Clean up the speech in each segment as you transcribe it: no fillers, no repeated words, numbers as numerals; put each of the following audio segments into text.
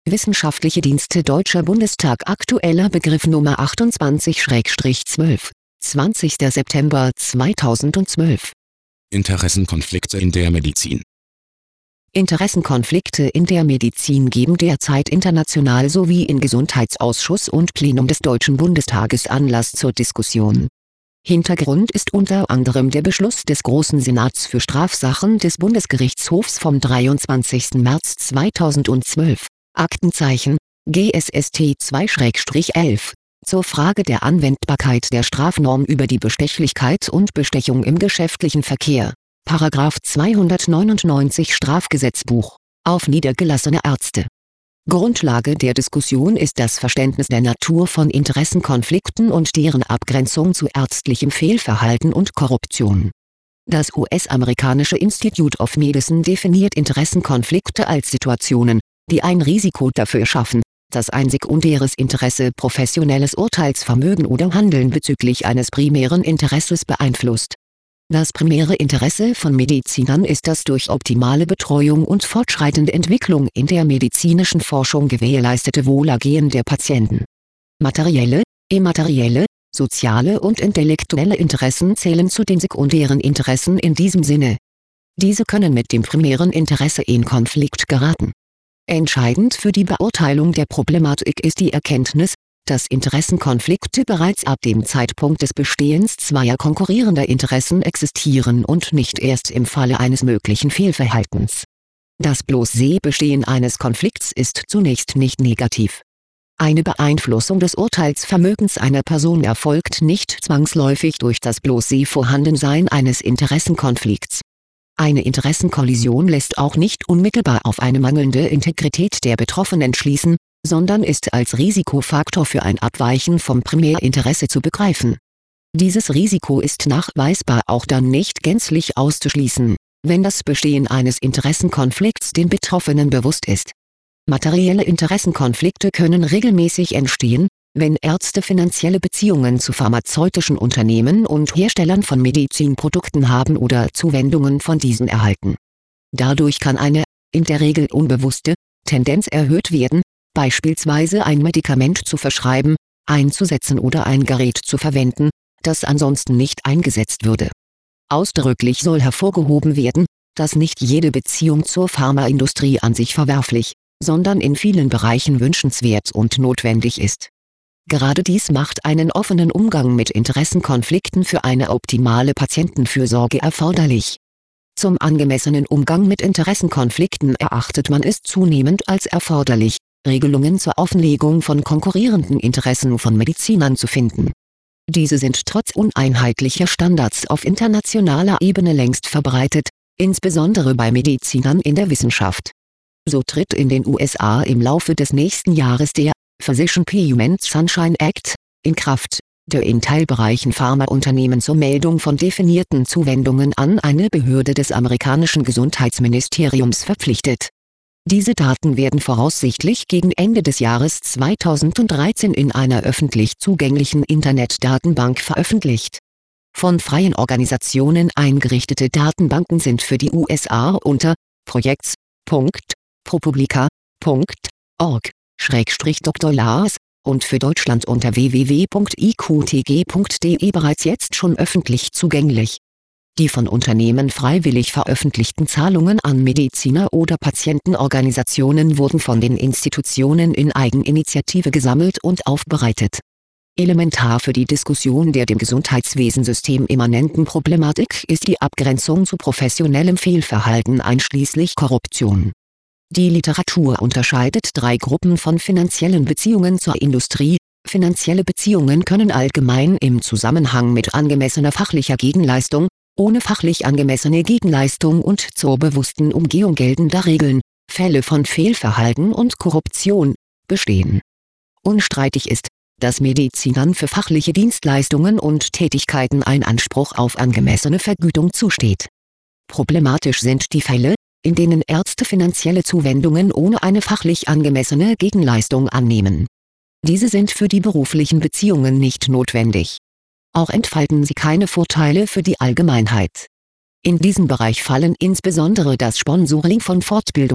Wissenschaftliche Dienste Deutscher Bundestag. Aktueller Begriff Nummer 28/12, 20. September 2012. Interessenkonflikte in der Medizin. Interessenkonflikte in der Medizin geben derzeit international sowie im Gesundheitsausschuss und Plenum des Deutschen Bundestages Anlass zur Diskussion. Hintergrund ist unter anderem der Beschluss des Großen Senats für Strafsachen des Bundesgerichtshofs vom 23. März 2012, Aktenzeichen, GSST 2/11, zur Frage der Anwendbarkeit der Strafnorm über die Bestechlichkeit und Bestechung im geschäftlichen Verkehr, § 299 Strafgesetzbuch, auf niedergelassene Ärzte. Grundlage der Diskussion ist das Verständnis der Natur von Interessenkonflikten und deren Abgrenzung zu ärztlichem Fehlverhalten und Korruption. Das US-amerikanische Institute of Medicine definiert Interessenkonflikte als Situationen, die ein Risiko dafür schaffen, dass ein sekundäres Interesse professionelles Urteilsvermögen oder Handeln bezüglich eines primären Interesses beeinflusst. Das primäre Interesse von Medizinern ist das durch optimale Betreuung und fortschreitende Entwicklung in der medizinischen Forschung gewährleistete Wohlergehen der Patienten. Materielle, immaterielle, soziale und intellektuelle Interessen zählen zu den sekundären Interessen in diesem Sinne. Diese können mit dem primären Interesse in Konflikt geraten. Entscheidend für die Beurteilung der Problematik ist die Erkenntnis, dass Interessenkonflikte bereits ab dem Zeitpunkt des Bestehens zweier konkurrierender Interessen existieren und nicht erst im Falle eines möglichen Fehlverhaltens. Das bloße Bestehen eines Konflikts ist zunächst nicht negativ. Eine Beeinflussung des Urteilsvermögens einer Person erfolgt nicht zwangsläufig durch das bloße Vorhandensein eines Interessenkonflikts. Eine Interessenkollision lässt auch nicht unmittelbar auf eine mangelnde Integrität der Betroffenen schließen, sondern ist als Risikofaktor für ein Abweichen vom Primärinteresse zu begreifen. Dieses Risiko ist nachweisbar auch dann nicht gänzlich auszuschließen, wenn das Bestehen eines Interessenkonflikts den Betroffenen bewusst ist. Materielle Interessenkonflikte können regelmäßig entstehen, wenn Ärzte finanzielle Beziehungen zu pharmazeutischen Unternehmen und Herstellern von Medizinprodukten haben oder Zuwendungen von diesen erhalten. Dadurch kann eine, in der Regel unbewusste, Tendenz erhöht werden, beispielsweise ein Medikament zu verschreiben, einzusetzen oder ein Gerät zu verwenden, das ansonsten nicht eingesetzt würde. Ausdrücklich soll hervorgehoben werden, dass nicht jede Beziehung zur Pharmaindustrie an sich verwerflich, sondern in vielen Bereichen wünschenswert und notwendig ist. Gerade dies macht einen offenen Umgang mit Interessenkonflikten für eine optimale Patientenfürsorge erforderlich. Zum angemessenen Umgang mit Interessenkonflikten erachtet man es zunehmend als erforderlich, Regelungen zur Offenlegung von konkurrierenden Interessen von Medizinern zu finden. Diese sind trotz uneinheitlicher Standards auf internationaler Ebene längst verbreitet, insbesondere bei Medizinern in der Wissenschaft. So tritt in den USA im Laufe des nächsten Jahres der Physician Payment Sunshine Act in Kraft, der in Teilbereichen Pharmaunternehmen zur Meldung von definierten Zuwendungen an eine Behörde des amerikanischen Gesundheitsministeriums verpflichtet. Diese Daten werden voraussichtlich gegen Ende des Jahres 2013 in einer öffentlich zugänglichen Internetdatenbank veröffentlicht. Von freien Organisationen eingerichtete Datenbanken sind für die USA unter projects.propublica.org/Dr. Lars und für Deutschland unter www.iqtg.de bereits jetzt schon öffentlich zugänglich. Die von Unternehmen freiwillig veröffentlichten Zahlungen an Mediziner oder Patientenorganisationen wurden von den Institutionen in Eigeninitiative gesammelt und aufbereitet. Elementar für die Diskussion der dem Gesundheitswesensystem immanenten Problematik ist die Abgrenzung zu professionellem Fehlverhalten einschließlich Korruption. Die Literatur unterscheidet drei Gruppen von finanziellen Beziehungen zur Industrie. Finanzielle Beziehungen können allgemein im Zusammenhang mit angemessener fachlicher Gegenleistung, ohne fachlich angemessene Gegenleistung und zur bewussten Umgehung geltender Regeln, Fälle von Fehlverhalten und Korruption, bestehen. Unstreitig ist, dass Medizinern für fachliche Dienstleistungen und Tätigkeiten ein Anspruch auf angemessene Vergütung zusteht. Problematisch sind die Fälle, in denen Ärzte finanzielle Zuwendungen ohne eine fachlich angemessene Gegenleistung annehmen. Diese sind für die beruflichen Beziehungen nicht notwendig. Auch entfalten sie keine Vorteile für die Allgemeinheit. In diesen Bereich fallen insbesondere das Sponsoring von Fortbildungen,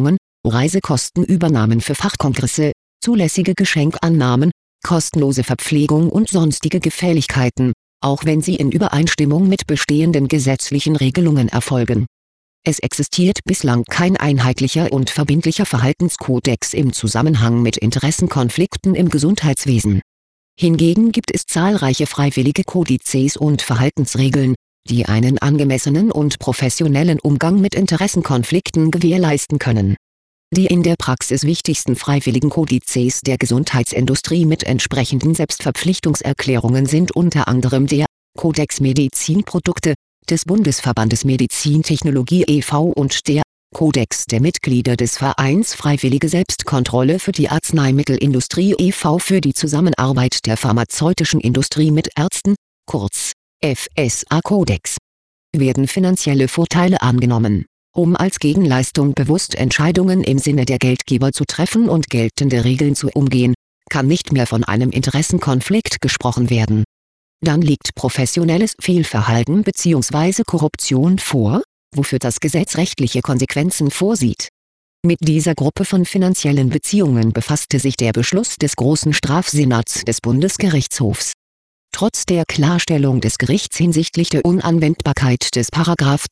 Reisekostenübernahmen für Fachkongresse, zulässige Geschenkannahmen, kostenlose Verpflegung und sonstige Gefälligkeiten, auch wenn sie in Übereinstimmung mit bestehenden gesetzlichen Regelungen erfolgen. Es existiert bislang kein einheitlicher und verbindlicher Verhaltenskodex im Zusammenhang mit Interessenkonflikten im Gesundheitswesen. Hingegen gibt es zahlreiche freiwillige Kodizes und Verhaltensregeln, die einen angemessenen und professionellen Umgang mit Interessenkonflikten gewährleisten können. Die in der Praxis wichtigsten freiwilligen Kodizes der Gesundheitsindustrie mit entsprechenden Selbstverpflichtungserklärungen sind unter anderem der Kodex Medizinprodukte des Bundesverbandes Medizintechnologie e.V. und der Kodex der Mitglieder des Vereins Freiwillige Selbstkontrolle für die Arzneimittelindustrie e.V. für die Zusammenarbeit der pharmazeutischen Industrie mit Ärzten, kurz FSA-Kodex. Werden finanzielle Vorteile angenommen, um als Gegenleistung bewusst Entscheidungen im Sinne der Geldgeber zu treffen und geltende Regeln zu umgehen, kann nicht mehr von einem Interessenkonflikt gesprochen werden. Dann liegt professionelles Fehlverhalten bzw. Korruption vor, wofür das Gesetz rechtliche Konsequenzen vorsieht. Mit dieser Gruppe von finanziellen Beziehungen befasste sich der Beschluss des Großen Strafsenats des Bundesgerichtshofs. Trotz der Klarstellung des Gerichts hinsichtlich der Unanwendbarkeit des §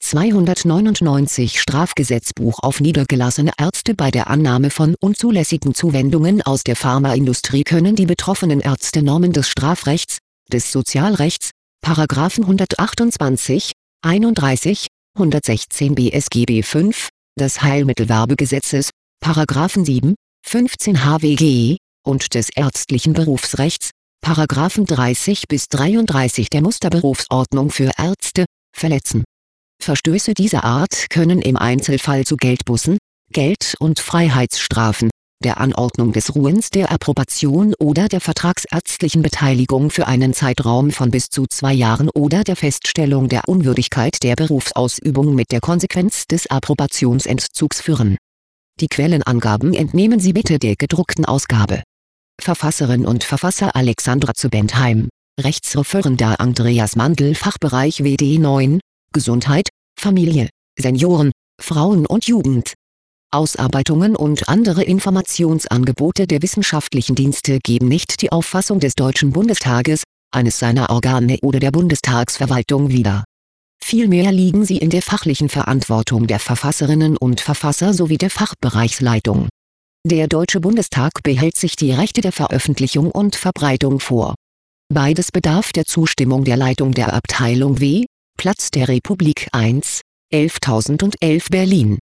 299 Strafgesetzbuch auf niedergelassene Ärzte bei der Annahme von unzulässigen Zuwendungen aus der Pharmaindustrie können die betroffenen Ärzte Normen des Strafrechts, des Sozialrechts, § 128, 31, 116 BSGB 5, des Heilmittelwerbegesetzes, § 7, 15 HWG, und des ärztlichen Berufsrechts, § 30 bis 33 der Musterberufsordnung für Ärzte, verletzen. Verstöße dieser Art können im Einzelfall zu Geldbußen, Geld- und Freiheitsstrafen, der Anordnung des Ruhens der Approbation oder der vertragsärztlichen Beteiligung für einen Zeitraum von bis zu 2 Jahren oder der Feststellung der Unwürdigkeit der Berufsausübung mit der Konsequenz des Approbationsentzugs führen. Die Quellenangaben entnehmen Sie bitte der gedruckten Ausgabe. Verfasserin und Verfasser Alexandra zu Bentheim, Rechtsreferendar Andreas Mandl, Fachbereich WD 9, Gesundheit, Familie, Senioren, Frauen und Jugend. Ausarbeitungen und andere Informationsangebote der wissenschaftlichen Dienste geben nicht die Auffassung des Deutschen Bundestages, eines seiner Organe oder der Bundestagsverwaltung wider. Vielmehr liegen sie in der fachlichen Verantwortung der Verfasserinnen und Verfasser sowie der Fachbereichsleitung. Der Deutsche Bundestag behält sich die Rechte der Veröffentlichung und Verbreitung vor. Beides bedarf der Zustimmung der Leitung der Abteilung W, Platz der Republik 1, 11.011 Berlin.